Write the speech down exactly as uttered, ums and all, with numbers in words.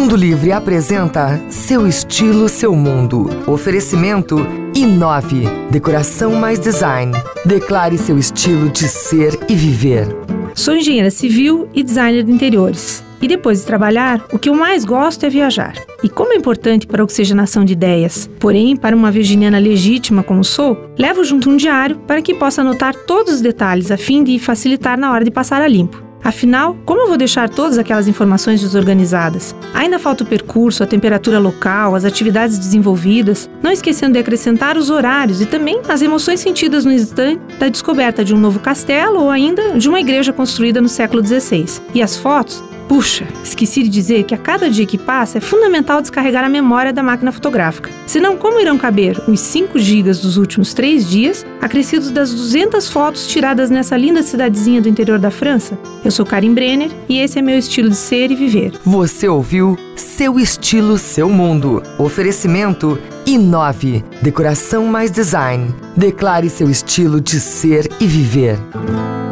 Mundo Livre apresenta Seu Estilo, Seu Mundo. Oferecimento Inove. Decoração mais design. Declare seu estilo de ser e viver. Sou engenheira civil e designer de interiores. E depois de trabalhar, o que eu mais gosto é viajar. E como é importante para a oxigenação de ideias, porém, para uma virginiana legítima como sou, levo junto um diário para que possa anotar todos os detalhes a fim de facilitar na hora de passar a limpo. Afinal, como eu vou deixar todas aquelas informações desorganizadas? Ainda falta o percurso, a temperatura local, as atividades desenvolvidas, não esquecendo de acrescentar os horários e também as emoções sentidas no instante da descoberta de um novo castelo ou ainda de uma igreja construída no século dezesseis. E as fotos? Puxa, esqueci de dizer que a cada dia que passa é fundamental descarregar a memória da máquina fotográfica. Senão, como irão caber os cinco gigas dos últimos três dias, acrescidos das duzentas fotos tiradas nessa linda cidadezinha do interior da França? Eu sou Karin Brenner e esse é meu estilo de ser e viver. Você ouviu Seu Estilo, Seu Mundo. Oferecimento Inove. Decoração mais design. Declare seu estilo de ser e viver.